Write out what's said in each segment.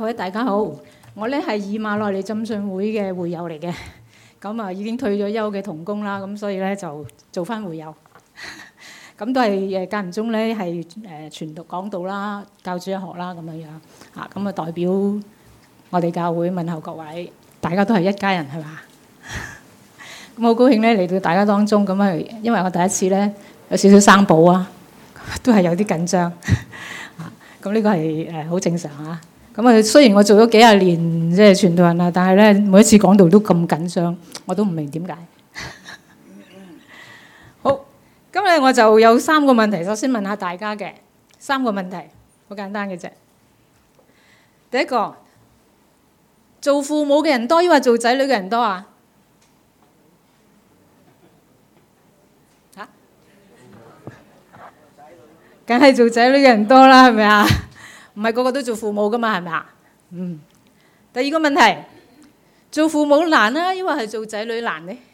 各位大家好，我咧係以馬內利浸信會嘅會友嚟嘅，咁啊已經退咗休嘅同工啦，咁所以咧就做翻會友，咁都係間唔中咧係傳道講道啦、教主日學啦咁樣樣嚇，咁啊代表我哋教會問候各位，大家都係一家人係嘛？咁好高興咧嚟到大家當中，咁啊因為我第一次咧有少少生寶啊，都係有啲緊張嚇，咁呢個係好正常啊。咁啊，雖然我做咗幾廿年即係傳道人啦，但係咧每一次講道都咁緊張，我都唔明點解。好，今日我就有3個問題，首先問下大家嘅3個問題，好簡單嘅啫。第一個，做父母嘅人多，抑或做仔女嘅人多啊？嚇？梗係做仔女嘅人多啦，係咪啊？唔係個個都做父母噶嘛，係咪啊？第二個問題，做父母難啊，抑或係做仔女難呢？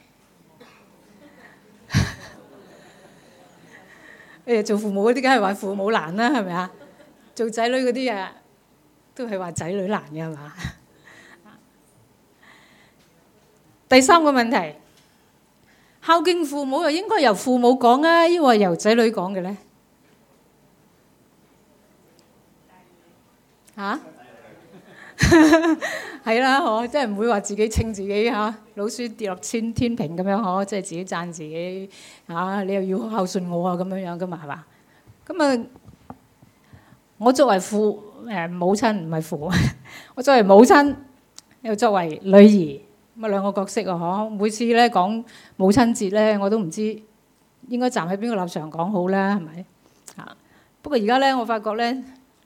做父母嗰啲梗係話父母難啦，係咪啊？做仔女嗰啲啊，都係話仔女難嘅係嘛？第3個問題，孝敬父母又應該由父母講啊，抑或由仔女講嘅咧？嚇？係啦，即係唔會話自己稱自己老鼠跌落天平咁樣，即係自己讚自己你又要孝順我啊咁樣樣噶嘛，係嘛？咁啊，我作為母親唔係父，我作為母親又作為女兒，咁啊2個角色啊，每次咧講母親節咧，我都唔知應該站喺邊個立場講好啦，係咪？不過而家咧，我發覺咧。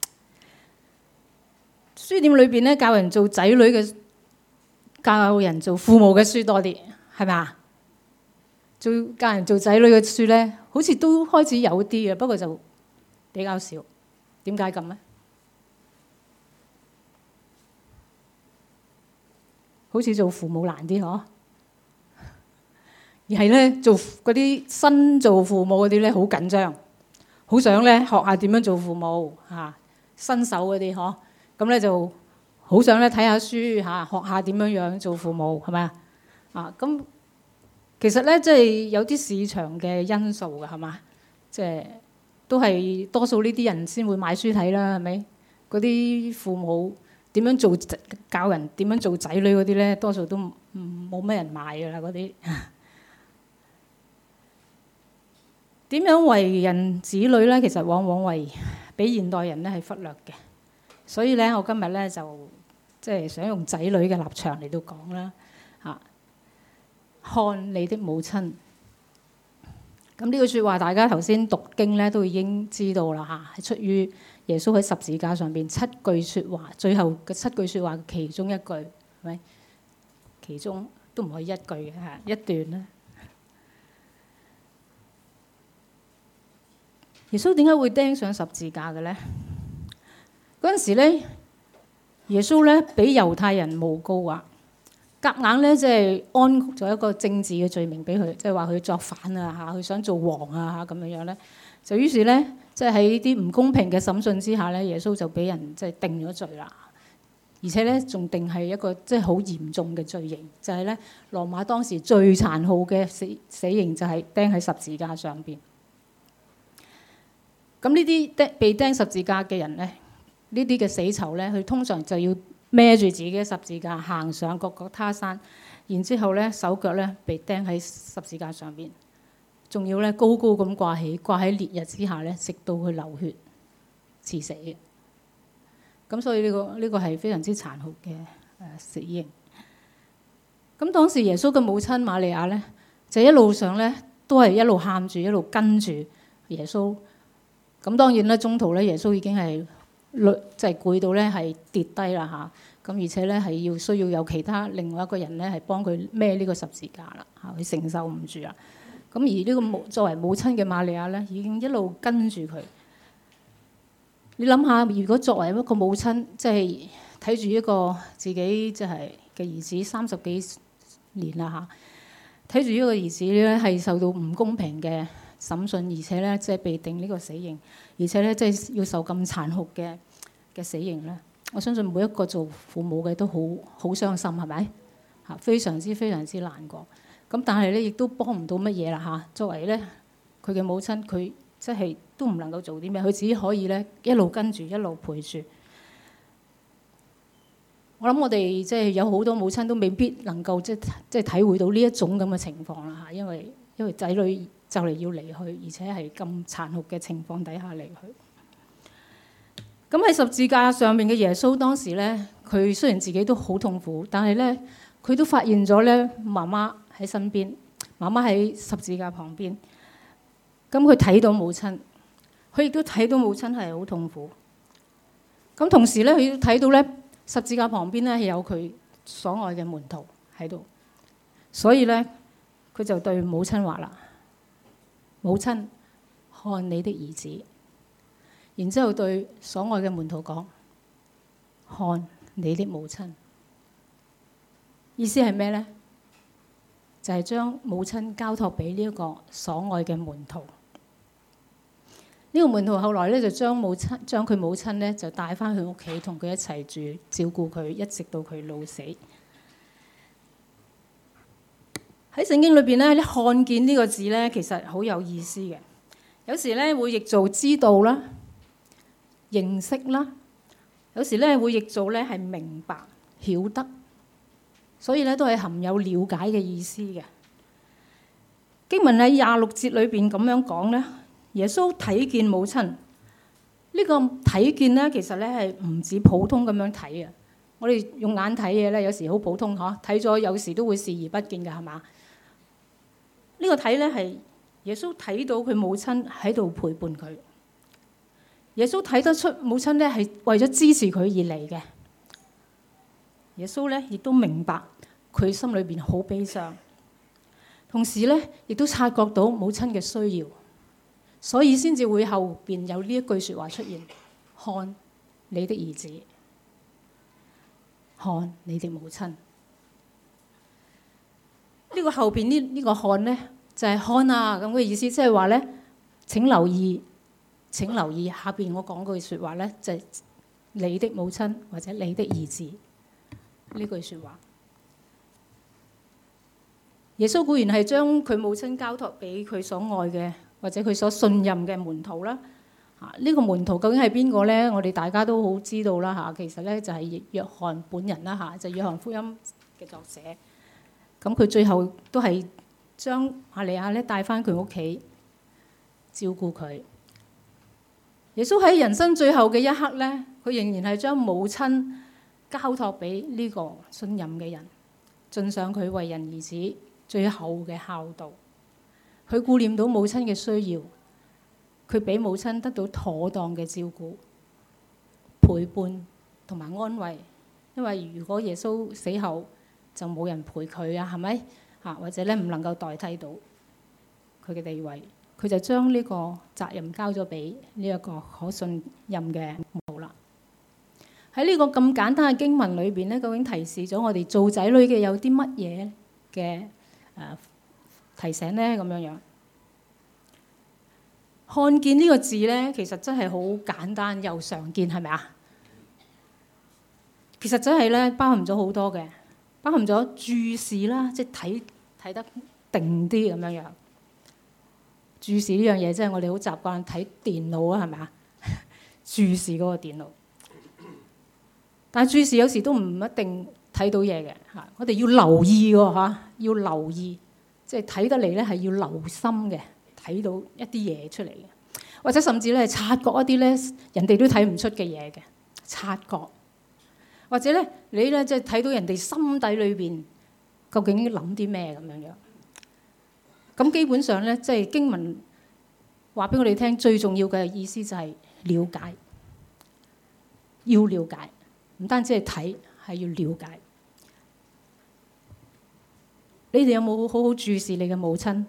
書店裏邊咧教人做仔女嘅，教人做父母嘅書多啲，係咪啊？教人做仔女嘅書咧，好似都開始有啲嘅，不過就比較少。點解咁咧？好似做父母難啲嗬？而係咧做嗰啲新做父母嗰啲咧，好緊張，好想咧學下點樣做父母新手嗰啲嗬。咁咧就好想咧睇下書學下點樣樣做父母，係咪啊？咁其實咧即係有啲市場嘅因素㗎，係嘛？即係都係多數呢啲人先會買書睇啦，係咪？嗰啲父母點樣做教人點樣做仔女嗰啲咧，多數都冇咩人買㗎啦，嗰啲。點樣為人子女咧？其實往往俾現代人咧係忽略嘅。所以咧，我今日咧就即係想用仔女嘅立場嚟到講啦嚇。看你的母親，咁呢句説話，大家頭先讀經咧都已經知道啦嚇，係出於耶穌喺十字架上邊7句説話，最後嘅7句説話其中一句，係咪？其中都唔可以一句嘅嚇，一段啦。耶穌點解會釘上十字架嘅咧？嗰陣時咧，耶穌咧俾猶太人誣告啊，夾硬咧即係安咗一個政治嘅罪名俾佢，即係話佢作反啊嚇，佢想做王啊嚇咁樣樣咧，就於是咧即係喺啲唔公平嘅審訊之下咧，耶穌就俾人即係定咗罪啦，而且咧仲定係一個即係好嚴重嘅罪刑，就係咧羅馬當時最殘酷嘅死刑就係釘喺十字架上邊。咁呢啲被釘十字架嘅人咧，呢啲嘅死囚咧，佢通常就要孭住自己嘅十字架行上各各他山，然之後咧手腳咧被釘喺十字架上邊，仲要咧高高咁掛喺烈日之下咧，直到佢流血致死嘅。咁所以呢個係非常之殘酷嘅死刑。咁當時耶穌嘅母親瑪利亞咧，就一路上咧都係一路喊住，一路跟住耶穌。咁當然啦，中途咧耶穌已經係即係攰到咧係跌低啦嚇，咁而且咧係需要有其他另外一個人咧係幫佢孭呢個十字架啦嚇，佢承受唔住啦。咁而呢個作為母親嘅瑪利亞咧，已經一路跟住佢。你諗下，如果作為一個母親，即係睇住一個自己即係嘅兒子30幾年啦嚇，睇住呢個兒子咧係受到唔公平嘅審訊，而且咧即係被定呢個死刑，而且咧即係要受咁殘酷嘅死刑咧， 我相信每一個做父母嘅都好傷心，係咪？非常之難過。咁但係咧，亦都幫唔到乜嘢啦嚇。作為咧佢嘅母親，佢即係都唔能夠做啲咩，佢只可以咧一路跟住，一路陪住。我諗我哋即係有好多母親都未必能夠即係體會到呢一種咁嘅情況啦嚇，因為仔女就嚟要離去，而且係咁殘酷嘅情況底下離去。咁喺十字架上面嘅耶穌當時咧，佢雖然自己都好痛苦，但係咧佢都發現咗咧媽媽喺身邊，媽媽喺十字架旁邊。咁佢睇到母親，佢亦都睇到母親係好痛苦。咁同時咧，佢都睇到咧十字架旁邊咧係有佢所愛嘅門徒喺度，所以咧佢就對母親話啦：母親，看你的兒子。然之後對所愛嘅門徒講：看你的母親。意思係咩呢？就係將母親交託俾呢一個所愛嘅門徒。呢個門徒後來咧就將佢母親咧就帶翻去屋企，同佢一齊住，照顧佢，一直到佢老死。喺聖經裏邊咧，你看見呢個字咧，其實好有意思嘅。有時咧會譯做知道啦、認識啦，有時咧會譯做咧係明白、曉得，所以咧都係含有了解嘅意思嘅。經文喺26節裏邊咁樣講咧，耶穌睇見母親。呢個睇見咧，其實咧係唔止普通咁樣睇啊！我哋用眼睇嘢咧，有時好普通嗬，睇咗有時都會視而不見㗎，係嘛？呢個睇咧係耶穌睇到佢母親喺度陪伴佢。耶穌睇得出母親咧係為咗支持佢而嚟嘅。耶穌咧亦都明白佢心裏邊好悲傷，同時咧亦都察覺到母親嘅需要，所以先至會後邊有呢一句説話出現：看你的兒子，看你的母親。呢個後邊呢個看咧就係看啊咁嘅意思，即係話咧請留意。請留意下邊我講句説話咧，就係你的母親或者你的兒子呢句説話。耶穌固然係將佢母親交託俾佢所愛嘅或者佢所信任嘅門徒啦。呢個門徒究竟係邊個咧？我哋大家都好知道啦嚇。其實咧就係約翰本人啦嚇，就係約翰福音嘅作者。咁佢最後都係將瑪利亞咧帶翻佢屋企照顧佢。耶穌喺人生最後嘅一刻咧，佢仍然係將母親交託俾呢個信任嘅人，盡上佢為人兒子最後嘅孝道。佢顧念到母親嘅需要，佢俾母親得到妥當嘅照顧、陪伴同埋安慰。因為如果耶穌死後就冇人陪佢啊，係咪啊？或者咧唔能夠代替到佢嘅地位。佢就將呢個責任交咗俾呢一個可信任嘅門徒啦。喺呢個咁簡單嘅經文裏邊咧，究竟提示咗我哋做仔女嘅有啲乜嘢嘅提醒咧？咁樣樣看見呢個字咧，其實真係好簡單又常見，係咪啊？其實真係咧包含咗好多嘅，包含咗注視啦，即係睇得定啲咁樣樣。注視呢樣嘢，即係我哋好習慣睇電腦啊，係咪啊？注視嗰個電腦，但係注視有時都唔一定睇到嘢嘅嚇。我哋要留意喎嚇，要留意，即係睇得嚟咧係要留心嘅，睇到一啲嘢出嚟嘅，或者甚至咧係察覺一啲咧人哋都睇唔出嘅嘢嘅察覺，或者咧你咧即係睇到人哋心底裏邊究竟諗啲咩咁樣樣。咁基本上咧，即係經文話俾我哋聽，最重要嘅意思就係了解，要了解，唔單止係睇，係要了解。你哋有冇好好注視你嘅母親？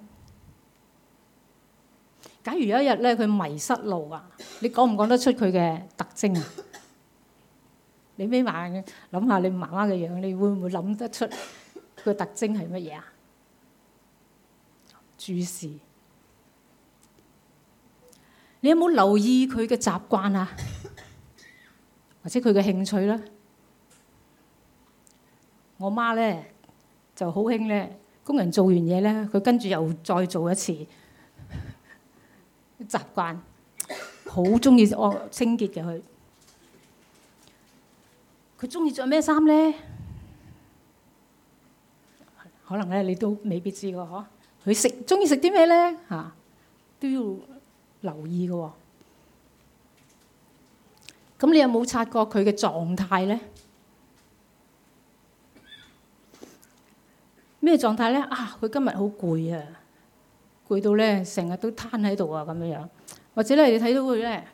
假如有一日咧，佢迷失路啊，你講唔講得出佢嘅特徵啊？你眯埋眼諗下你媽媽嘅樣，你會唔會諗得出佢嘅特徵係乜嘢啊？注視，你有冇留意佢嘅習慣啊？ 或者佢嘅興趣啦。我媽咧就好興咧，工人做完嘢咧，佢跟住又再做一次，習慣好中意清潔嘅佢。佢中意着咩衫咧？可能咧你都未必知㗎嗬。佢中意食啲咩咧？都要留意嘅喎。咁你有冇察覺佢嘅狀態咧？咩狀態咧？佢今日好攰啊，攰到咧成日都攤喺度啊咁樣。或者咧你睇到佢咧，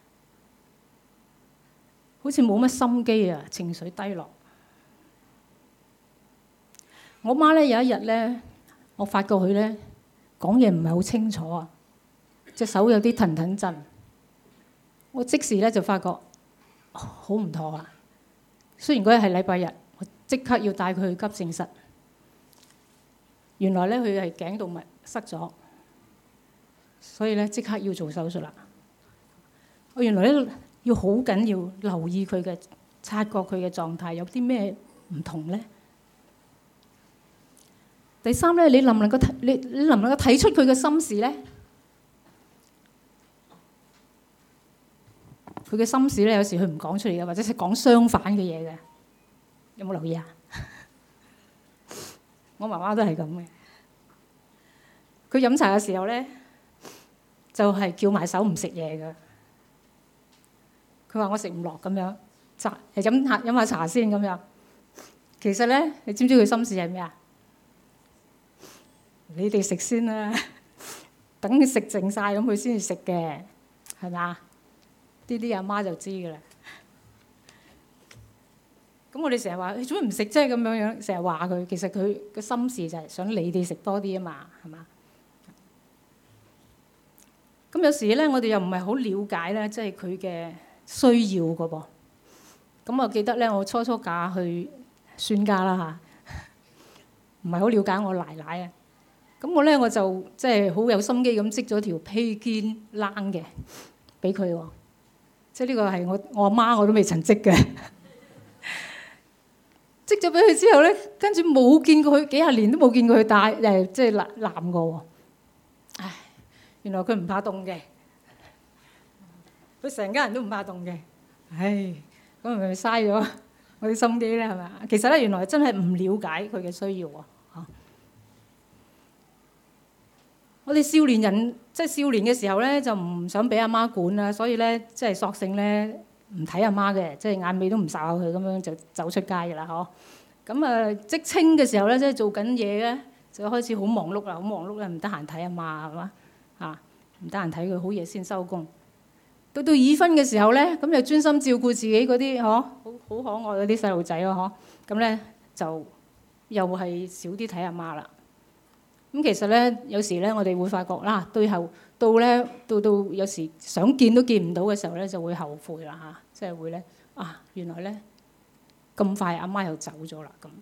好似冇乜心機啊，情緒低落。我媽咧有一日咧，我發覺佢咧講嘢唔係好清楚啊，隻手有啲騰騰震。我即時咧就發覺好唔妥啊！雖然嗰日係禮拜日，我即刻要帶佢去急症室。原來咧佢係頸動脈塞咗，所以咧即刻要做手術啦。我原來咧要好緊要留意佢嘅，察覺佢嘅狀態有啲咩唔同咧。第三咧，你能唔能夠睇出佢嘅心事咧？佢嘅心事咧，有時佢唔講出嚟嘅，或者係講相反嘅嘢嘅。有冇留意啊？我媽媽都係咁嘅。佢飲茶嘅時候咧，就係叫埋手唔食嘢嘅。佢話我食唔落咁樣，飲下茶先咁樣。其實咧，你知唔知佢心事係咩啊？你哋食先啦，等佢食剩晒咁，佢先至食嘅，係咪啊？啲阿媽就知㗎啦。咁我哋成日話你做咩唔食啫？咁樣成日話佢，其實佢個心事就係想你哋食多啲啊嘛，係嘛？咁有時咧，我哋又唔係好了解咧，即係佢嘅需要㗎噃。咁我記得咧，我初嫁去孫家啦嚇，唔係好了解我奶奶啊。咁我就即係好有心機咁織咗條披肩冷嘅俾佢喎。即係呢個係我阿媽我都未曾織嘅。織咗俾佢之後咧，跟住冇見過佢幾廿年都冇見過佢戴即係攬過喎。唉，原來佢唔怕凍嘅，佢成家人都唔怕凍嘅。唉，咁咪嘥咗我啲心機咧，係咪啊？其實咧，原來真係唔了解佢嘅需要喎。我哋少年人即係少年嘅時候咧，就唔想俾阿媽管啦，所以咧即係索性咧唔睇阿媽嘅，即係眼尾都唔睄下佢咁樣就走出街㗎啦，嗬。咁職青嘅時候咧，即係做緊嘢咧，就開始好忙碌啦，好忙碌啦，唔得閒睇阿媽係嘛，唔得閒睇佢，好夜先收工。到已婚嘅時候咧，咁又專心照顧自己嗰啲好可愛嗰啲細路仔咯，咁咧就又係少啲睇阿媽啦。咁其實咧，有時咧，我哋會發覺啦，到有時想見都見唔到嘅時候咧，就會後悔啦嚇，即係會咧原來咧咁快阿媽又走咗啦咁。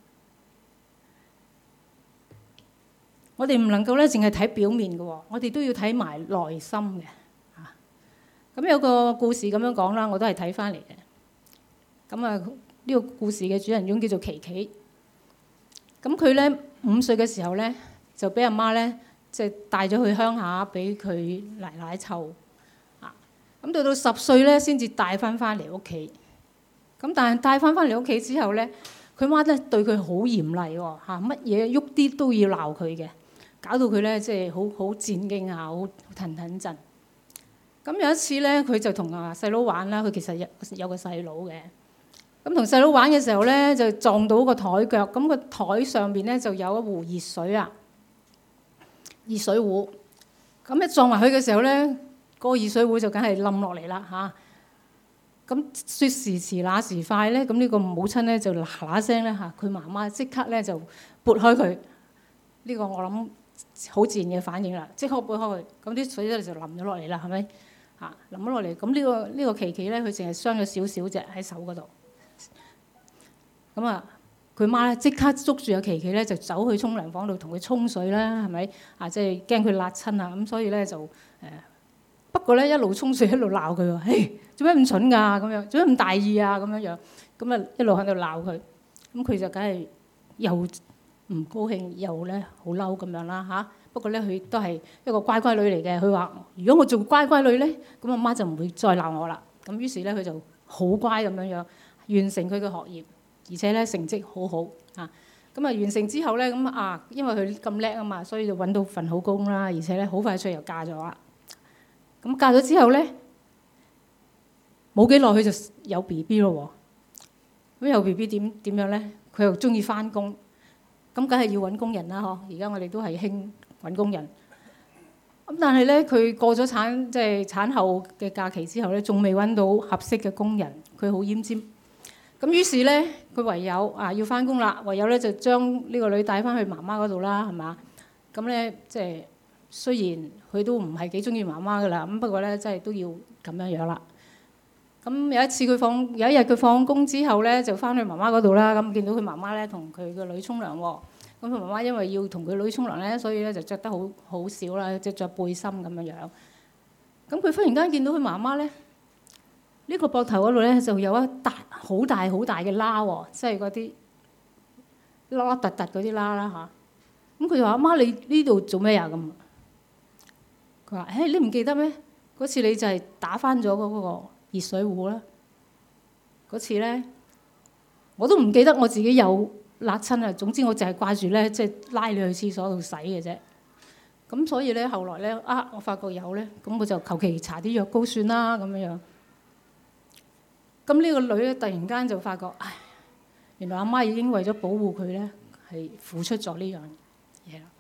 我哋唔能夠咧淨係睇表面嘅喎，我哋都要睇埋內心嘅嚇。咁有個故事咁樣講啦，我都係睇翻嚟嘅。咁呢個故事嘅主人翁叫做琪琪。咁佢咧5歲嘅時候咧，就俾阿媽咧，即係帶咗去鄉下俾佢奶奶湊。咁到10歲咧，先至帶翻嚟屋企。咁但係帶翻嚟屋企之後咧，佢媽咧對佢好嚴厲喎，乜嘢喐啲都要鬧佢嘅，搞到佢咧即係好戰驚啊，好騰騰震。咁有一次咧，佢就同細佬玩啦，佢其實有個細佬嘅。咁同細佬玩嘅時候咧，就撞到個台腳，咁個台上邊咧就有一壺熱水啊。熱水壺，咁一撞埋去嘅時候咧，嗰個熱水壺就梗係冧落嚟啦嚇。咁說時遲那時快咧，咁呢個母親咧就嗱嗱聲咧嚇，佢媽媽即刻咧就撥開佢。呢個我諗好自然嘅反應啦，即刻撥開佢，咁啲水咧就淋咗落嚟啦，係咪嚇？淋咗落嚟，咁呢個琪琪咧，佢淨係傷咗少少啫喺手嗰度。咁佢媽咧即刻捉住阿琪琪咧，就走去沖涼房度同佢沖水啦，係咪？即係驚佢辣親啊！咁所以咧就不過咧一路沖水一路鬧佢喎，嘿，做咩咁蠢㗎咁樣，做咩咁大意啊咁樣，咁啊一路喺度鬧佢，咁佢就梗係又唔高興又咧好嬲咁樣啦嚇。不過咧佢都係一個乖乖女嚟嘅，佢話如果我做乖乖女咧，咁阿媽就唔會再鬧我啦。咁於是咧佢就好乖咁樣完成佢嘅學業，而且咧成績好好啊。咁啊完成之後咧，咁啊因為佢咁叻啊嘛，所以就揾到份好工啦，而且咧好快脆又嫁咗啦。咁嫁咗之後咧，冇幾耐佢就有 BB 咯喎。咁有 BB 點樣咧？佢又中意翻工，咁梗係要揾工人啦嗬。而家我哋都係興揾工人。咁但係咧，佢過咗即係產後嘅假期之後咧，仲未揾到合適嘅工人，佢好奄尖。咁於是咧，佢唯有要翻工啦，唯有咧就將呢個女帶翻去媽媽嗰度啦，係嘛？咁咧即係雖然佢都唔係幾中意媽媽噶啦，咁不過咧真係都要咁樣啦。咁有一日佢放工之後咧，就翻去媽媽嗰度啦。咁見到佢媽媽咧同佢個女沖涼喎。咁佢媽媽因為要同佢女沖涼咧，所以咧就着得好少啦，即係著背心咁樣。咁佢忽然間見到佢媽媽咧，呢個膊頭嗰度咧就有一笪好大嘅疤喎，即係嗰啲凹凹凸凸嗰啲疤啦嚇。咁佢就話：阿媽，你呢度做咩啊？咁佢話：你唔記得咩？嗰次你就係打翻咗嗰個熱水壺啦。嗰次咧，我都唔記得我自己有辣親啊！總之我淨係掛住咧，即係拉你去廁所度洗嘅啫。咁所以咧，後來咧我發覺有咧，咁我就求其搽啲藥膏算啦咁樣。咁呢個女咧突然間就發覺，原來阿媽已經為咗保護佢咧，係付出咗呢樣嘢啦。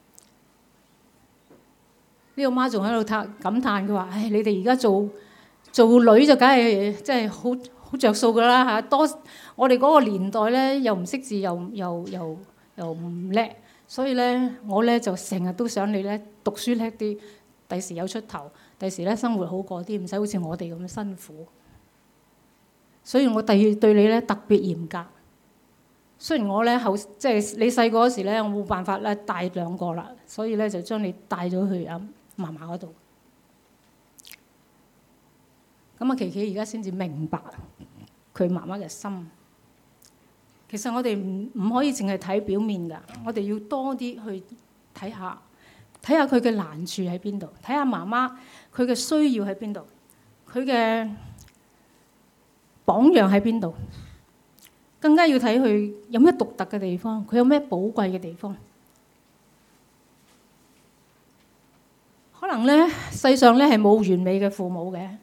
呢個媽仲喺度感嘆，佢話：你哋而家做女就梗係即係好着數㗎啦嚇。多我哋嗰個年代咧，又唔識字，又唔叻，所以咧我咧就成日都想你咧讀書叻啲，第時有出頭，第時咧生活好過啲，唔使好似我哋咁辛苦。所以我對你咧特別嚴格。雖然我咧即係你細個嗰時咧，我冇辦法咧帶兩個啦，所以咧就將你帶咗去嫲嫲嗰度。咁啊，琪琪而家先至明白佢媽媽嘅心。其實我哋唔可以淨係睇表面㗎，我哋要多啲去睇下佢嘅難處喺邊度，睇下媽媽佢嘅需要喺邊度，佢嘅榜樣喺邊度，更加要睇佢有咩獨特嘅地方，佢有咩寶貴嘅地方。可能咧，世上咧係冇完美嘅父母嘅。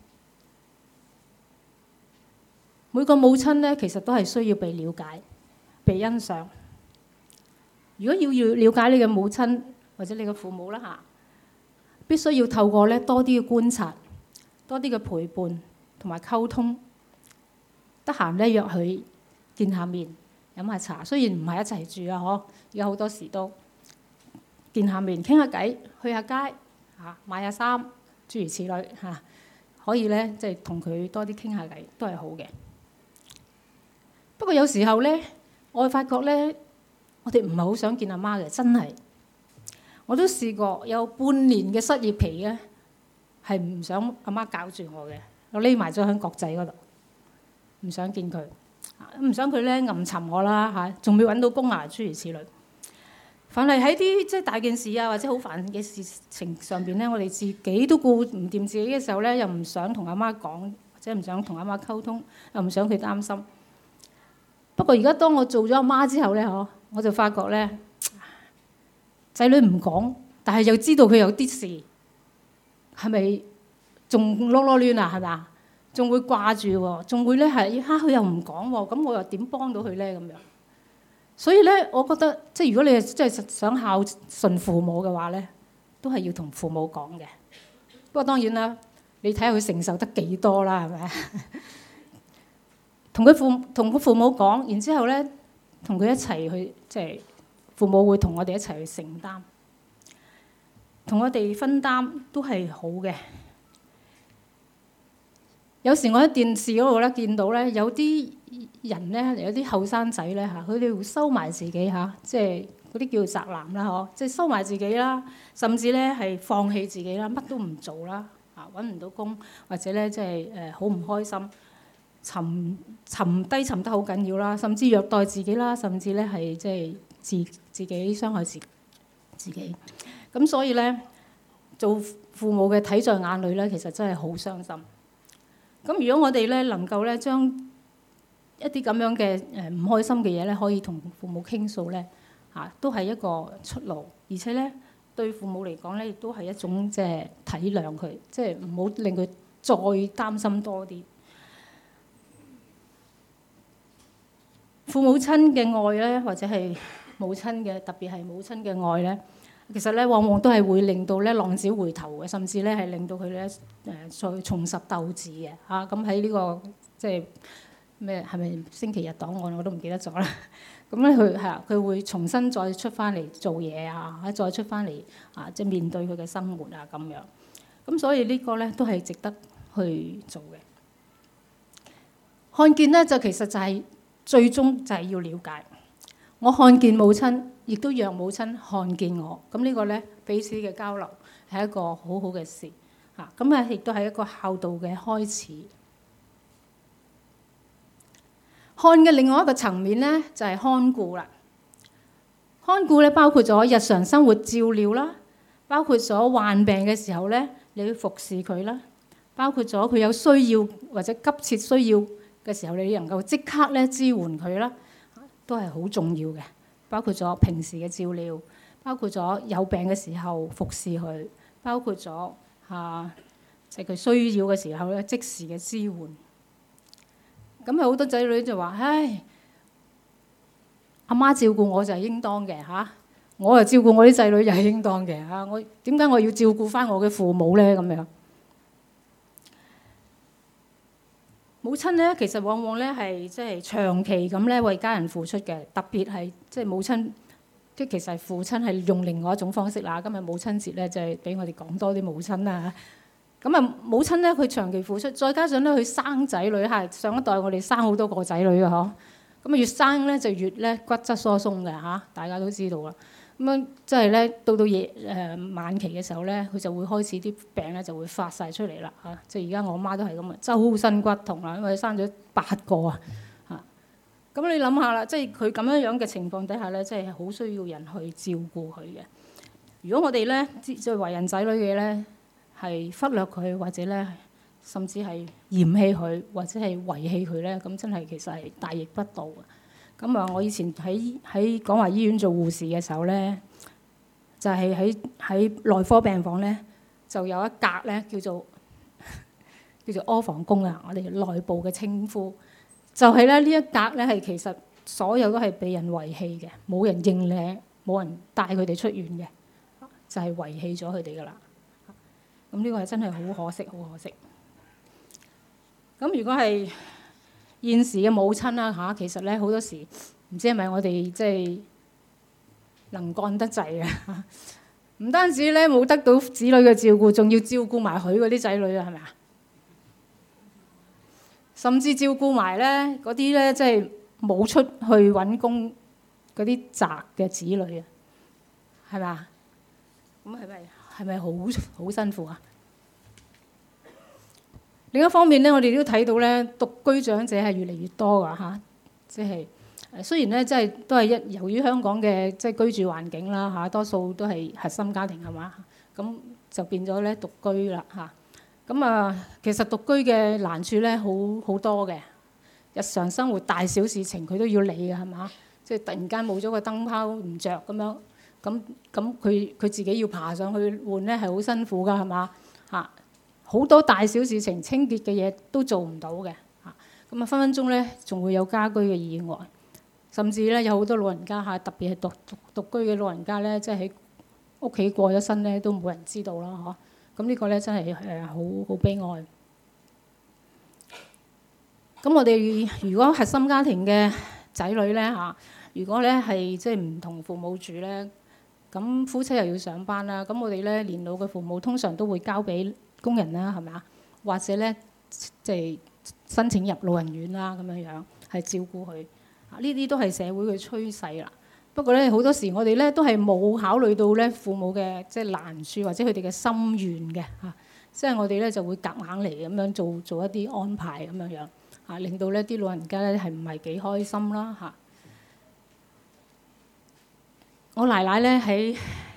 每個母親咧，其實都係需要被了解、被欣賞。如果要了解你嘅母親或者你嘅父母啦嚇，必須要透過咧多啲嘅觀察、多啲嘅陪伴同埋溝通。得閒咧約佢見下面、飲下茶。雖然唔係一齊住啊，嗬，而家好多時都見下面、傾下偈、去下街嚇、買下衫，諸如此類嚇，可以咧即係同佢多啲傾下偈，都係好嘅。不過有時候咧，我會發覺咧，我哋唔係好想見阿媽嘅，真係。我都試過有半年嘅失業期咧，係唔想阿媽搞住我嘅，我匿埋咗喺角仔嗰度，唔想見佢，唔想佢咧暗沉我啦嚇，仲未揾到工啊，諸如此類。凡係喺啲即係大件事啊，或者好煩嘅事情上邊咧，我哋自己都顧唔掂自己嘅時候咧，又唔想同阿媽講，或者唔想同阿媽溝通，又唔想佢擔心。不過而家當我做咗阿媽之後咧，我就發覺咧，仔女唔講，但係又知道佢有啲事，係咪仲囉囉攣啊？係咪啊？仲會掛住喎，仲會咧係佢又唔講喎，咁我又點幫到佢咧咁樣？所以咧，我覺得即係如果你係真係想孝順父母嘅話咧，都係要同父母講嘅。不過當然啦，你睇下佢承受得幾多啦，係咪？同佢父母講，然之後咧，同佢一齊去，即係父母會同我哋一齊去承擔，同我哋分擔都係好嘅。有時我喺電視嗰度咧見到咧，有啲人咧，有啲後生仔咧嚇，佢哋會收埋自己嚇，即係嗰啲叫宅男啦，即係收埋自己啦，甚至咧係放棄自己啦，乜都唔做啦， 揾唔到工，或者咧即係好唔開心，沉得好緊要啦，甚至虐待自己啦，甚至咧係即係自己傷害自己。咁所以咧，做父母嘅睇在眼裏咧，其實真係好傷心。咁如果我哋咧能夠咧將一啲咁樣嘅唔開心嘅嘢咧，可以同父母傾訴咧，都係一個出路，而且咧對父母嚟講咧，亦都係一種即係體諒佢，即係唔好令佢再擔心多啲。父母親嘅愛咧，或者係母親嘅，特別係母親嘅愛咧，其實咧往往都係會令到咧浪子回頭嘅，甚至咧係令到佢咧再重拾鬥志嘅嚇。咁喺呢個即係咩係咪星期日檔案我都唔記得咗啦。咁咧佢會重新再出翻嚟做嘢啊，再出翻嚟即係面對佢嘅生活啊咁樣。咁所以呢個咧都係值得去做嘅。看見咧就其實就係最終就係要了解。我看見母親，亦都讓母親看見我。咁呢個咧彼此嘅交流係一個好好嘅事嚇。咁亦都係一個孝道嘅開始。看嘅另外一個層面咧就係看顧啦。看顧咧包括咗日常生活照料啦，包括咗患病嘅時候咧你要服侍佢啦，包括咗佢有需要或者急切需要嘅時候你能夠即刻咧支援佢啦。都係好重要嘅，包括咗平時嘅照料，包括咗有病嘅時候服侍佢，包括咗即係佢需要嘅時候咧即時嘅支援。咁有好多仔女就話：唉，阿媽照顧我就係應當嘅嚇，我又照顧我啲仔女就係應當嘅嚇。我點解我要照顧翻我嘅父母咧？咁樣母親咧，其實往往咧係即係長期咁咧為家人付出嘅，特別係即係母親，即係其實父親係用另外一種方式啦。今日母親節咧就係俾我哋講多啲母親啦。咁啊，母親咧佢長期付出，再加上咧佢生仔女係上一代我哋生好多個仔女嘅嗬。咁啊越生咧就越咧骨質疏鬆嘅嚇，大家都知道啦。咁樣即係咧到晚期嘅時候咧，佢就會開始啲病咧就會發晒出嚟啦嚇。即係而家我媽都係咁啊，周身骨痛啦，因為生咗8個啊嚇。咁你諗下啦，即係佢咁樣嘅情況底下咧，即係好需要人去照顧佢嘅。如果我哋咧即係為人仔女嘅咧，係忽略佢或者咧，甚至係嫌棄佢或者係遺棄佢咧，咁真係其實係大逆不道啊！咁啊，我以前喺廣華醫院做護士嘅時候咧，就係喺內科病房咧，就有一格咧叫做阿房宮啊，我哋內部嘅稱呼，就係咧呢一格咧係其實所有都係被人遺棄嘅，冇人認領，冇人帶佢哋出院嘅，就係遺棄咗佢哋噶啦。咁呢個係真係好可惜，好可惜。咁如果係現時嘅母親啦嚇，其實咧好多時唔知係咪我哋即係能幹得滯啊？唔單止咧冇得到子女嘅照顧，仲要照顧埋佢嗰啲仔女啊，係咪啊？甚至照顧埋咧嗰啲咧即係冇出去揾工嗰啲宅嘅子女啊，係咪啊？咁係咪好辛苦啊？另一方面咧，我哋都睇到咧，獨居長者係越嚟越多㗎嚇。即係雖然咧，即係都係由於香港嘅即係居住環境啦嚇，多數都係核心家庭係嘛，咁就變咗咧獨居啦嚇。咁啊，其實獨居嘅難處咧好多嘅，日常生活大小事情佢都要理嘅係嘛，即係突然間冇咗個燈泡唔着咁樣，咁佢自己要爬上去換咧係好辛苦㗎係嘛嚇。好多大小事情清潔嘅嘢都做唔到嘅嚇，咁啊分分鐘咧仲會有家居嘅意外，甚至咧有好多老人家嚇，特別係獨居嘅老人家咧，即係喺屋企過咗身咧都冇人知道啦嗬。咁呢個咧真係好悲哀。咁我哋如果核心家庭嘅仔女咧嚇，如果咧係即係唔同父母住咧，咁夫妻又要上班啦，咁我哋咧年老嘅父母通常都會交俾工人啦，係咪啊？或者咧即係申請入老人院啦，咁樣樣係照顧佢。呢啲都係社會嘅趨勢啦。不過咧好多時我哋咧都係冇考慮到咧父母嘅即係難處或者佢哋嘅心願嘅嚇。 即係我哋咧就會夾硬嚟咁樣做一啲安排咁樣嚇，令到呢啲老人家咧係唔係幾開心啦嚇。我奶奶咧喺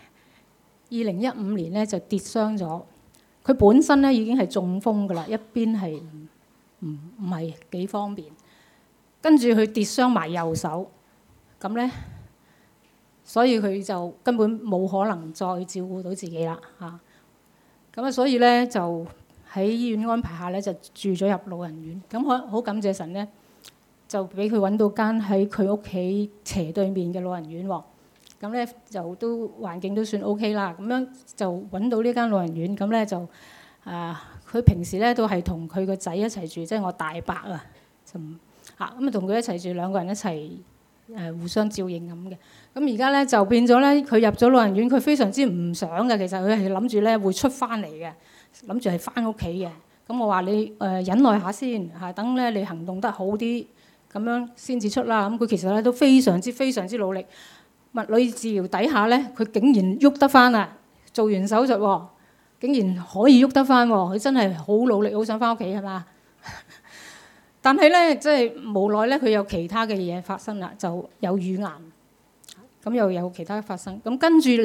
2015年咧就跌傷咗，佢本身咧已經係中風㗎啦，一邊係唔係幾方便，跟住佢跌傷埋右手，咁咧，所以佢就根本冇可能再照顧到自己啦嚇。咁啊，所以咧就喺醫院安排下咧就住咗入老人院。咁好感謝神咧，就俾佢揾到間喺佢屋企斜對面嘅老人院喎。咁咧就都環境都算 OK 啦。咁樣就揾到呢間老人院，咁咧就佢平時咧都係同佢個仔一齊住，即係我大伯啊，就咁同佢一齊住，兩個人一齊互相照應咁嘅。咁而家咧就變咗咧，佢入咗老人院，佢非常之唔想嘅。其實佢係諗住咧會出翻嚟嘅，諗住係翻屋企嘅。咁我話你忍耐下先嚇，等咧你行動得好啲，咁樣先至出啦。咁佢其實咧都非常之努力。物理治療底下咧，佢竟然喐得翻啦！做完手術喎，竟然可以喐得翻喎！佢真係好努力，好想翻屋企係嘛？但係咧，即係無奈咧，佢有其他嘅嘢發生啦，就有乳癌，咁又有其他發生。咁跟住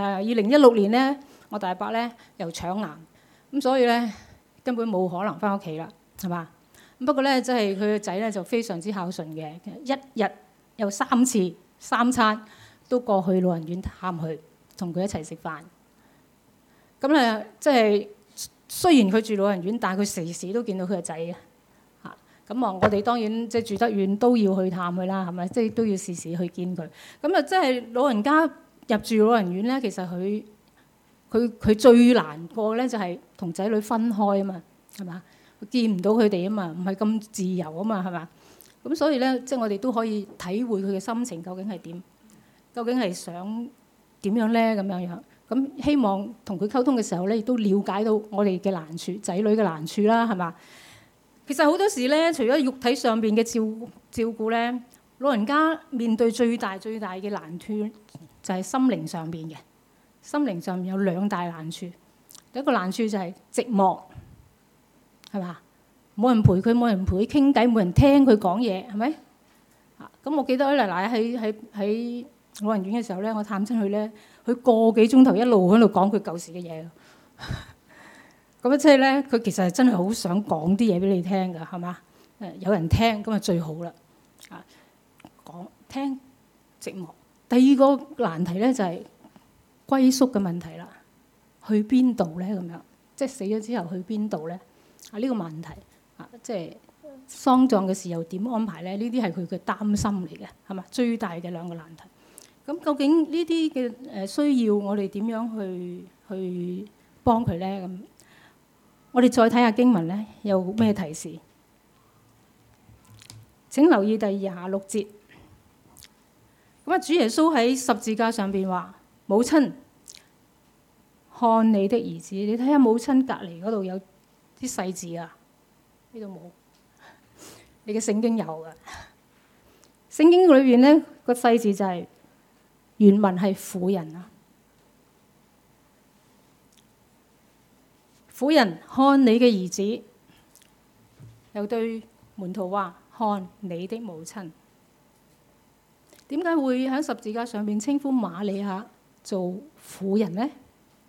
2016年咧，我大伯咧又腸癌，咁所以咧根本冇可能翻屋企啦，係嘛？不過咧，即係佢個仔咧就非常之孝順嘅，一日有3次3餐。都過去老人院探佢，同佢一齊食飯。咁咧，即係雖然佢住老人院，但係佢時時都見到佢個仔嘅嚇。咁我哋當然即係住得遠都要去探佢啦，係咪？即係都要時時去見佢。咁啊，即係老人家入住老人院咧，其實佢最難過咧就係同仔女分開啊嘛，係嘛？見唔到佢哋啊嘛，唔係咁自由啊嘛，係嘛？咁所以咧，即係我哋都可以體會佢嘅心情究竟係點。究竟係想點樣咧？咁樣咁希望同佢溝通嘅時候咧，亦都了解到我哋嘅難處、仔女嘅難處啦，係嘛？其實好多時咧，除咗肉體上邊嘅照顧咧，老人家面對最大嘅難處就係心靈上邊嘅。心靈上面有2大難處。第一個難處就係寂寞，係嘛？冇人陪佢，冇人陪佢傾偈，冇人聽佢講嘢，係咪？咁我記得奶奶喺老人院嘅時候咧，我探親佢咧，佢個幾鐘頭一路喺度講佢舊時嘅嘢。咁即係咧，佢其實係真係好想講啲嘢俾你聽㗎，係嘛？有人聽咁啊最好啦。講聽寂寞。第二個難題咧就係歸宿嘅問題啦。去邊度咧？咁樣即係死咗之後去邊度咧？呢個問題即係喪葬嘅時候點安排咧？呢啲係佢嘅擔心嚟嘅，係嘛？最大嘅2個難題。咁究竟呢啲嘅需要，我哋點樣去幫佢咧？咁我哋再睇下經文咧，有咩提示？請留意第26節。咁啊，主耶穌喺十字架上邊話：母親，看你的兒子。你睇下母親隔離嗰度有啲細字啊，呢度冇。你嘅聖經有㗎。聖經裏邊咧個細字就係、原文係婦人啊，婦人看你嘅兒子，又對門徒話：看你的母親。點解會喺十字架上面稱呼瑪利亞做婦人呢？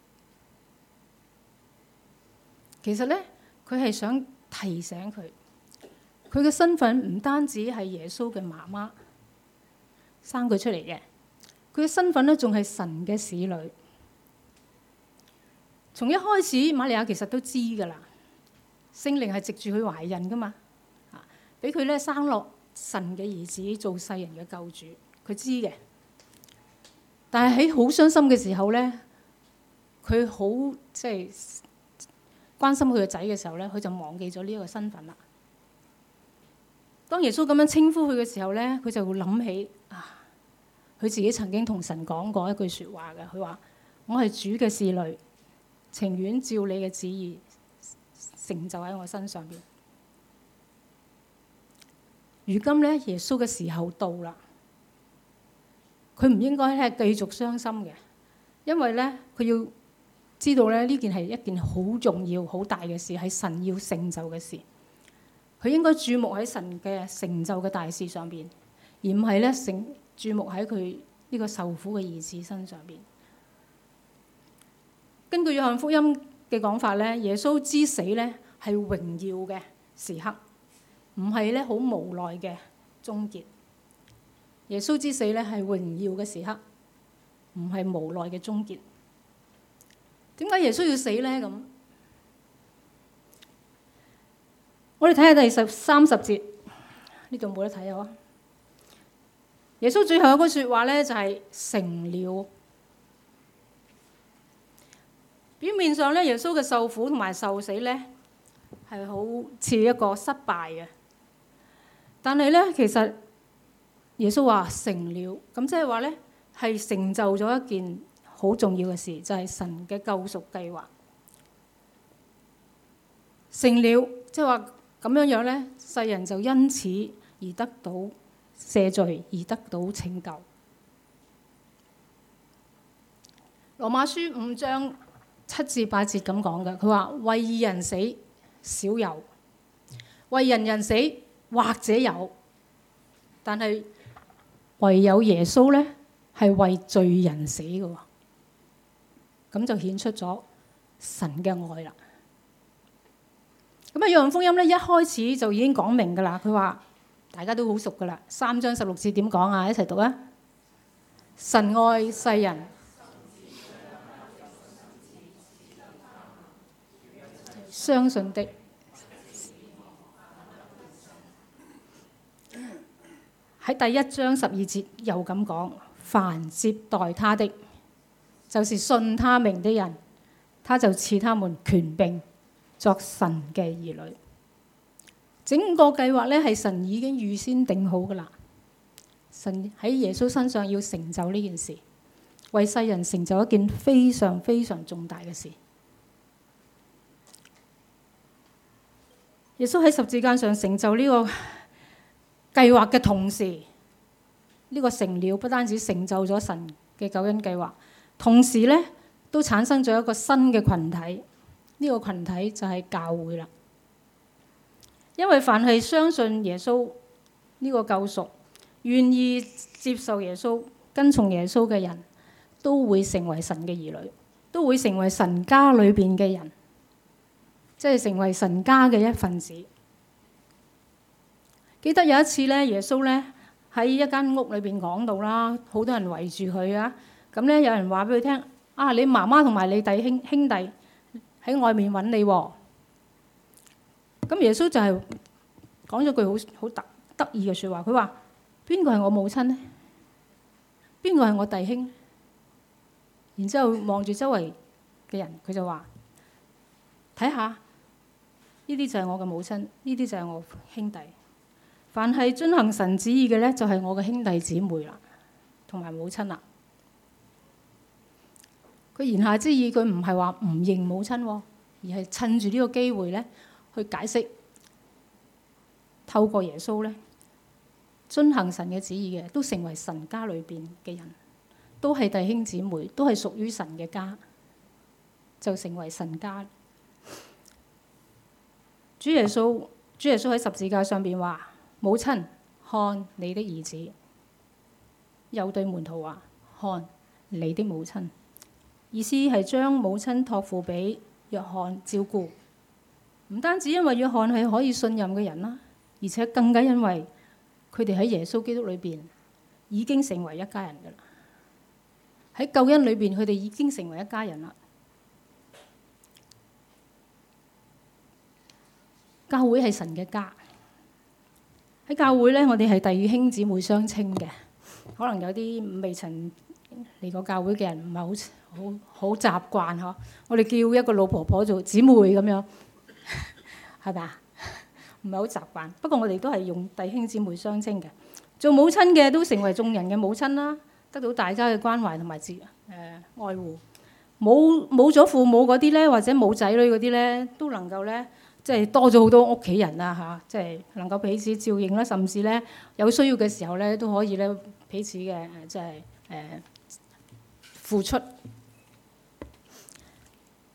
其實咧，佢係想提醒佢嘅身份唔單止係耶穌嘅媽媽生佢出嚟嘅。佢嘅身份咧，仲係神嘅使女。從一開始，瑪利亞其實都知㗎啦，聖靈係藉住佢懷孕㗎嘛，俾佢咧生落神嘅兒子做世人嘅救主，佢知嘅。但係喺好傷心嘅時候咧，佢好即係關心佢個仔嘅時候咧，佢就忘記咗呢一個身份啦。當耶穌咁樣稱呼佢嘅時候咧，佢就會諗起佢自己曾經同神講過一句説話嘅，佢話：我係主嘅使女，情願照你嘅旨意成就喺我身上邊。如今咧，耶穌嘅時候到啦，佢唔應該咧繼續傷心嘅，因為咧佢要知道咧呢件係一件好重要、好大嘅事，係神要成就嘅事。佢應該注目喺神嘅成就嘅大事上邊，而唔係咧注目喺佢呢個受苦嘅兒子身上邊。根據約翰福音嘅講法咧，耶穌之死咧係榮耀嘅時刻，唔係咧好無奈嘅終結。耶穌之死咧係榮耀嘅時刻，唔係無奈嘅終結。點解耶穌要死咧？咁我哋睇下第30節，呢度冇得睇啊！耶穌最後一句説話咧就係成了。表面上咧，耶穌嘅受苦同埋受死咧係好似一個失敗嘅，但係咧其實耶穌話成了，咁即係話咧係成就咗一件好重要嘅事，就係神嘅救贖計劃成了，即係話咁樣咧，世人就因此而得到赦罪，而得到拯救。羅馬書5章7至8節咁講嘅，佢話為義人死少有，為人死或者有，但係唯有耶穌咧係為罪人死嘅，咁就顯出咗神嘅愛啦。咁啊，約翰福音咧一開始就已經講明噶啦，佢話大家都好熟噶啦，3章16節點講啊？一齊讀啊！神愛世人，相信的。喺第1章12節又咁講，凡接待他的，就是信他名的人，他就賜他們權柄作神嘅兒女。整個計劃咧係神已經預先定好噶啦，神喺耶穌身上要成就呢件事，為世人成就一件非常非常重大嘅事。耶穌喺十字架上成就呢個計劃嘅同時，呢個成了不單止成就咗神嘅救恩計劃，同時咧都產生咗一個新嘅群體。呢個群體就係教會啦。因為凡係相信耶穌呢個救贖，願意接受耶穌、跟從耶穌嘅人，都會成為神嘅兒女，都會成為神家裏邊嘅人，即係成為神家嘅一份子。記得有一次咧，耶穌咧喺一間屋裏邊講道啦，好多人圍住佢啊。咁咧有人話俾佢聽：啊，你媽媽同埋你弟兄弟喺外面揾你喎。咁耶穌就係講咗句好得意嘅説話，佢話：邊個係我母親呢？邊個係我弟兄呢？然之後望住周圍嘅人，佢就話：睇下，呢啲就係我嘅母親，呢啲就係我兄弟。凡係遵行神旨意嘅咧，就係我嘅兄弟姊妹啦，同埋母親啦。佢言下之意，佢唔係話唔認母親，而係趁住呢個機會咧，去解釋，透過耶穌咧，遵行神嘅旨意嘅，都成為神家裏邊嘅人，都係弟兄姊妹，都係屬於神嘅家，就成為神家。主耶穌喺十字架上邊話：母親，看你的兒子。又對門徒話：看你的母親。意思係將母親託付俾約翰照顧，唔單止因為約翰係可以信任嘅人啦，而且更加因為佢哋喺耶穌基督裏邊已經成為一家人噶啦。喺救恩裏邊，佢哋已經成為一家人啦。教會係神嘅家。喺教會咧，我哋係弟兄姊妹相稱嘅。可能有啲未曾嚟過教會嘅人唔係好習慣嗬。我哋叫一個老婆婆做姊妹咁樣，係咪啊？唔係好習慣。不過我哋都係用弟兄姊妹相稱嘅。做母親嘅都成為眾人嘅母親啦，得到大家嘅關懷同埋愛護。冇咗父母嗰啲咧，或者冇仔女嗰啲咧，都能夠咧，即係多咗好多屋企人啦嚇，即係能夠彼此照應啦，甚至咧有需要嘅時候咧，都可以咧彼此嘅即係付出。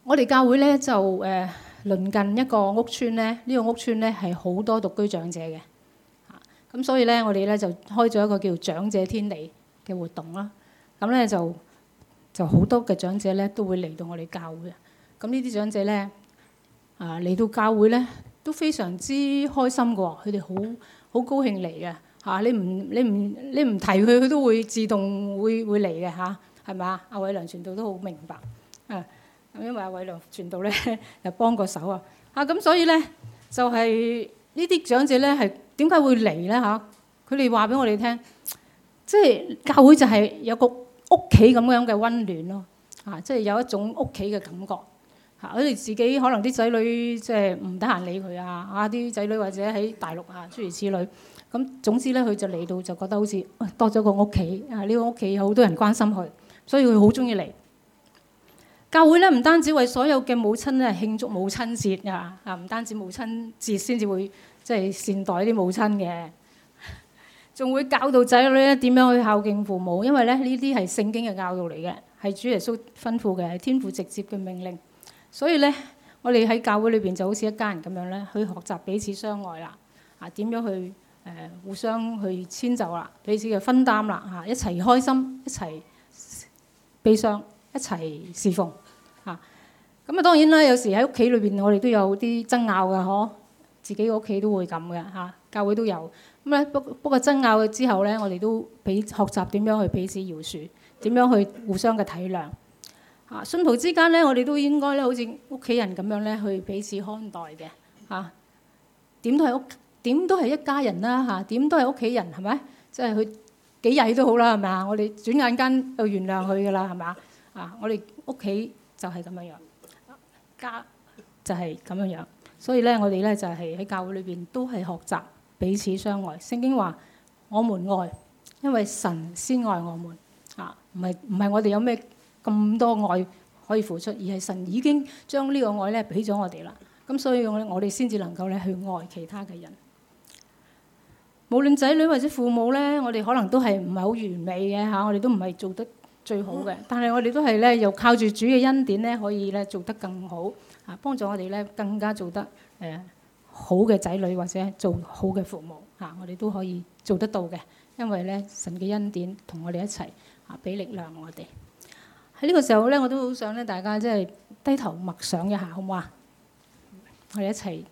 我哋教會咧就鄰近一個屋村咧，呢個屋村咧係好多獨居長者嘅，咁所以咧我哋咧就開咗一個叫長者天地嘅活動啦。咁咧就好多嘅長者咧都會嚟到我哋教會。咁呢啲長者咧嚟到教會咧都非常之開心嘅喎，佢哋好高興嚟嘅嚇。你唔提佢，佢都會自動會嚟嘅嚇，係咪啊？阿偉良傳道都好明白啊。咁因為阿偉良傳道咧又幫過手啊。咁所以咧就係呢啲長者咧係點解會嚟咧嚇？佢哋話俾我哋聽，即係教會就係有個屋企咁樣嘅溫暖咯，即係有一種屋企嘅感覺。佢哋自己可能啲仔女即係唔得閒理佢啲仔女或者喺大陸諸如此類。咁總之咧，佢就嚟到就覺得好似多咗個屋企呢個屋企有好多人關心佢，所以佢好中意嚟教會咧。唔單止為所有嘅母親咧慶祝母親節唔單止母親節先至會即係善待啲母親嘅，仲會教導仔女咧點樣去孝敬父母，因為咧呢啲係聖經嘅教導嚟嘅，係主耶穌吩咐嘅，係天父直接嘅命令。所以咧，我哋喺教會裏邊就好似一家人咁樣咧，去學習彼此相愛啦。點樣去互相去遷就啦，彼此嘅分擔啦，一齊開心，一齊悲傷，一齊侍奉咁當然啦，有時喺屋企裏邊，我哋都有啲爭拗嘅，嗬，自己屋企都會咁嘅教會都有咁咧。不過爭拗之後咧，我哋都學習點樣去彼此饒恕，點樣去互相嘅體諒。信徒之間咧，我哋都應該咧，好似屋企人咁樣咧，去彼此看待嘅點都係一家人啦點都係屋企人係咪？即係佢幾曳都好啦，係咪啊？我哋轉眼間就原諒佢噶啦，係咪啊？我哋屋企就係咁樣樣，家就係咁樣樣。所以咧，我哋咧就係喺教會裏邊都係學習彼此相愛。聖經話：我們愛，因為神先愛我們唔係我哋有咩咁多愛可以付出，而係神已經將呢個愛咧俾咗我哋啦。咁所以我哋先至能夠咧去愛其他嘅人。無論仔女或者父母咧，我哋可能都係唔係好完美嘅我哋都唔係做得最好嘅，但係我哋都係咧又靠住主嘅恩典咧，可以咧做得更好幫助我哋咧更加做得好嘅仔女或者做好嘅父母我哋都可以做得到嘅，因為咧神嘅恩典同我哋一齊俾力量我哋。喺呢個時候咧，我都好想咧大家即係低頭默想一下，好唔好啊？我哋一齊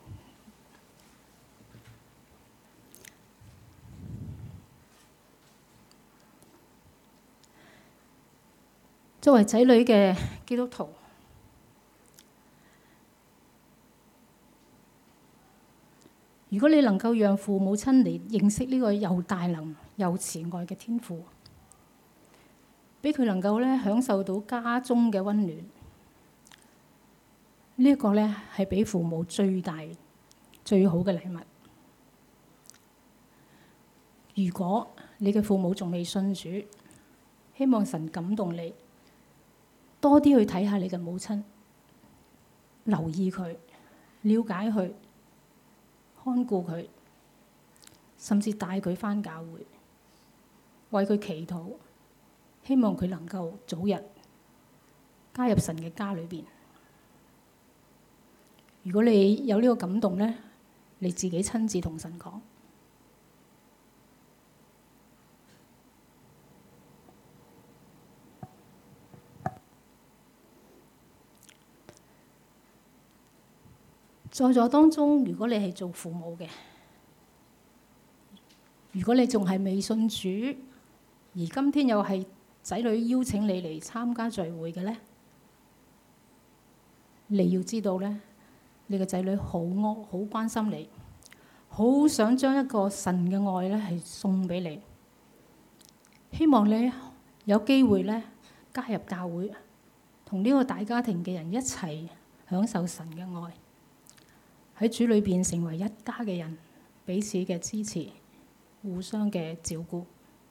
作為仔女嘅基督徒，如果你能夠讓父母親嚟認識呢個又大能又慈愛嘅天父，俾佢能夠咧享受到家中嘅溫暖，呢一個咧係俾父母最大最好嘅禮物。如果你嘅父母仲未信主，希望神感動你，多啲去睇下你嘅母親，留意佢，了解佢，看顧佢，甚至帶佢返教會，為佢祈禱，希望佢能夠早日加入神嘅家裏邊。如果你有呢個感動咧，你自己親自同神講。在座當中，如果你係做父母嘅，如果你仲係未信主，而今天又係仔女邀請你嚟參加聚會嘅咧，你要知道咧，你個仔女好關心你，好想將一個神嘅愛咧係送俾你，希望你有機會咧加入教會，同呢個大家庭嘅人一齊享受神嘅愛。喺主裏邊成為一家嘅人，彼此嘅支持，互相嘅照顧。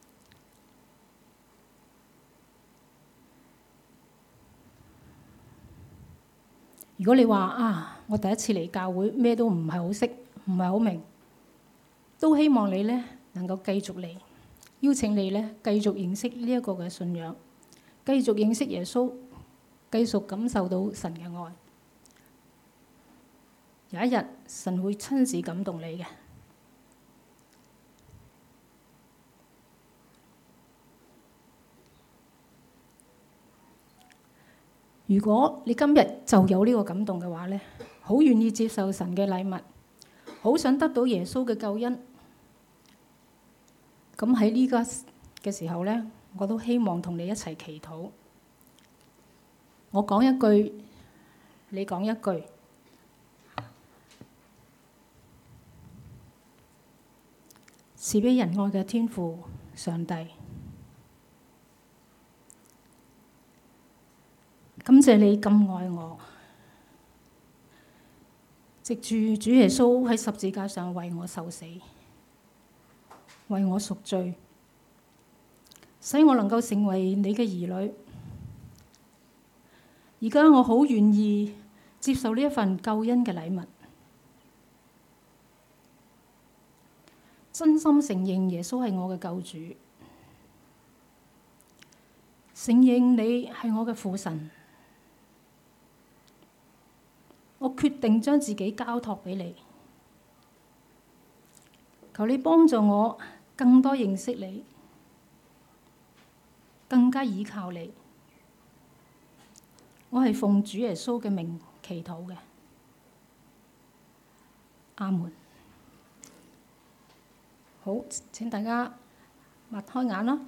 如果你話我第一次嚟教會，咩都唔係好識，唔係好明，都希望你咧能夠繼續嚟，邀請你咧繼續認識呢一個嘅信仰，繼續認識耶穌， 繼續感受到神嘅愛。有一日，神會親自感動你嘅。如果你今日就有呢個感動嘅話呢，好願意接受神嘅禮物，好想得到耶穌嘅救恩，咁喺呢個嘅時候呢，我都希望同你一齊祈禱。我講一句，你講一句。賜俾仁愛嘅天父上帝，感謝你咁愛我，藉住主耶穌喺十字架上為我受死，為我贖罪，使我能夠成為你嘅兒女。而家我好願意接受呢一份救恩嘅禮物，真心承認耶穌係我嘅救主，承認你係我嘅父神。我決定將自己交託俾你，求你幫助我更多認識你，更加倚靠你。我係奉主耶穌嘅名祈禱嘅，阿門。好，請大家擘開眼啦。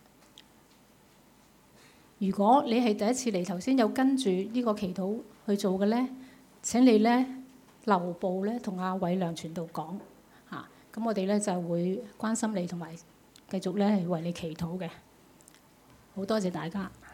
如果你係第一次嚟，頭先有跟住呢個祈禱去做嘅呢，請你呢留步呢同阿偉良傳道講嚇，咁我哋呢就會關心你同埋繼續呢係為你祈禱嘅。好多謝大家。